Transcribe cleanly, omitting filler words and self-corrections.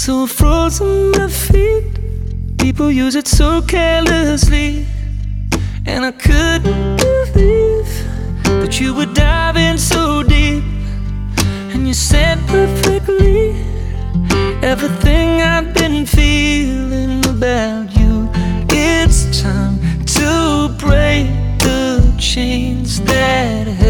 So frozen my feet, people use it so carelessly, and I couldn't believe that you would dive in so deep. And you said perfectly everything I've been feeling about you. It's time to break the chains that